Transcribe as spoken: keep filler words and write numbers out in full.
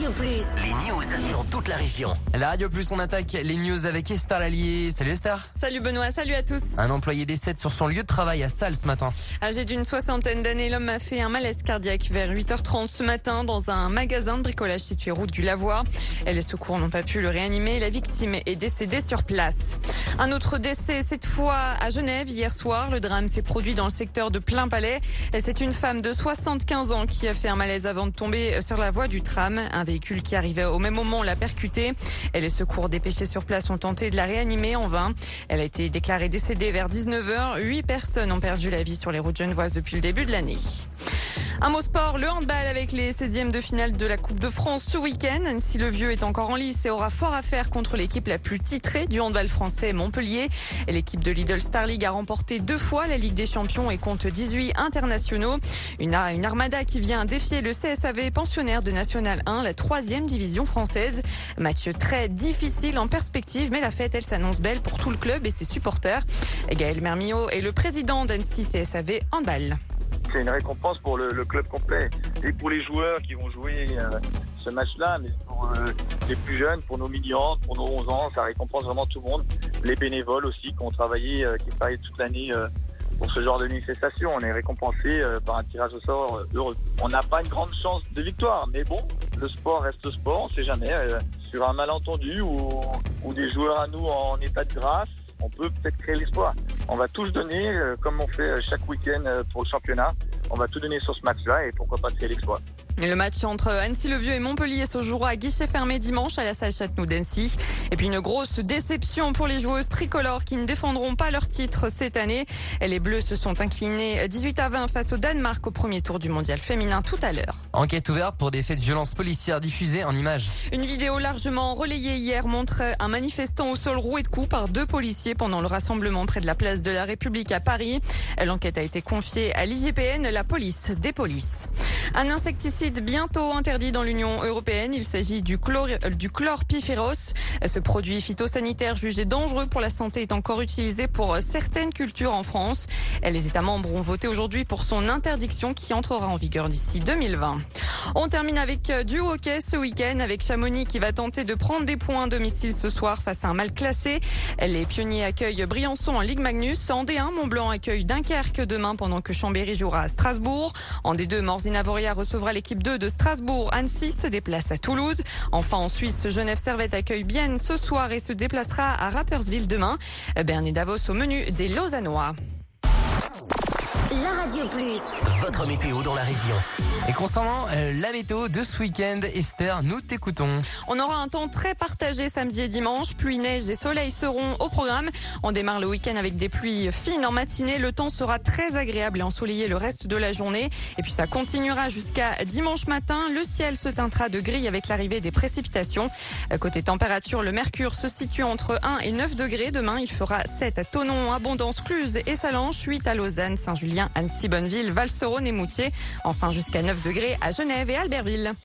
Radio Plus. Les news dans toute la région. La Radio Plus, on attaque les news avec Esther Lallier. Salut Esther. Salut Benoît, salut à tous. Un employé décède sur son lieu de travail à Salles ce matin. Âgé d'une soixantaine d'années, l'homme a fait un malaise cardiaque vers huit heures trente ce matin dans un magasin de bricolage situé route du Lavoir. Les secours n'ont pas pu le réanimer. La victime est décédée sur place. Un autre décès, cette fois à Genève, hier soir. Le drame s'est produit dans le secteur de Plainpalais. C'est une femme de soixante-quinze ans qui a fait un malaise avant de tomber sur la voie du tram. Un véhicule qui arrivait au même moment l'a percutée. Les secours dépêchés sur place ont tenté de la réanimer en vain. Elle a été déclarée décédée vers dix-neuf heures. Huit personnes ont perdu la vie sur les routes genevoises depuis le début de l'année. Un mot sport, le handball avec les seizièmes de finale de la Coupe de France ce week-end. Annecy-le-Vieux est encore en lice et aura fort à faire contre l'équipe la plus titrée du handball français, Montpellier. Et l'équipe de Lidl Star League a remporté deux fois la Ligue des Champions et compte dix-huit internationaux. Une, une armada qui vient défier le C S A V pensionnaire de National un, la troisième division française. Match très difficile en perspective, mais la fête, elle s'annonce belle pour tout le club et ses supporters. Et Gaël Mermillot est le président d'Annecy C S A V Handball. C'est une récompense pour le, le club complet et pour les joueurs qui vont jouer euh, ce match-là, mais pour euh, les plus jeunes, pour nos millions, pour nos onze ans, ça récompense vraiment tout le monde. Les bénévoles aussi qui ont travaillé, euh, qui travaillent toute l'année euh, pour ce genre de manifestation. On est récompensé euh, par un tirage au sort euh, heureux. On n'a pas une grande chance de victoire, mais bon, le sport reste le sport, on ne sait jamais. Euh, sur un malentendu ou, ou des joueurs à nous en état de grâce, on peut peut-être créer l'espoir. On va tous donner, euh, comme on fait chaque week-end euh, pour le championnat. On va tout donner sur ce match-là et pourquoi pas créer l'exploit. Le match entre Annecy-le-Vieux et Montpellier se jouera à guichet fermé dimanche à la salle Châteauneuf d'Annecy. Et puis une grosse déception pour les joueuses tricolores qui ne défendront pas leur titre cette année. Les Bleus se sont inclinés dix-huit à vingt face au Danemark au premier tour du mondial féminin tout à l'heure. Enquête ouverte pour des faits de violence policière diffusés en images. Une vidéo largement relayée hier montre un manifestant au sol roué de coups par deux policiers pendant le rassemblement près de la place de la République à Paris. L'enquête a été confiée à l'I G P N, la police des polices. Un insecticide bientôt interdit dans l'Union européenne. Il s'agit du, chlor, du chlorpyrifos. Ce produit phytosanitaire jugé dangereux pour la santé est encore utilisé pour certaines cultures en France. Les États membres ont voté aujourd'hui pour son interdiction qui entrera en vigueur d'ici deux mille vingt. On termine avec du hockey ce week-end avec Chamonix qui va tenter de prendre des points à domicile ce soir face à un mal classé. Les pionniers accueillent Briançon en Ligue Magnus. En D un, Mont-Blanc accueille Dunkerque demain pendant que Chambéry jouera à Strasbourg. En D deux, Morzine-Avoria recevra l'équipe deux de Strasbourg. Annecy se déplace à Toulouse. Enfin, en Suisse, Genève-Servette accueille Bienne ce soir et se déplacera à Rapperswil demain. Bernay Davos au menu des Lausannois. La Radio Plus. Votre météo dans la région. Et concernant euh, la météo de ce week-end, Esther, nous t'écoutons. On aura un temps très partagé samedi et dimanche. Pluie, neige et soleil seront au programme. On démarre le week-end avec des pluies fines en matinée. Le temps sera très agréable et ensoleillé le reste de la journée. Et puis ça continuera jusqu'à dimanche matin. Le ciel se teintera de gris avec l'arrivée des précipitations. Côté température, le mercure se situe entre un et neuf degrés. Demain, il fera sept à Thonon, Abondance, Cluse et Salanches, huit à Lausanne, Saint-Julien, Annecy, Bonneville, Val-Serone et Moutier. Enfin jusqu'à neuf degrés à Genève et Albertville.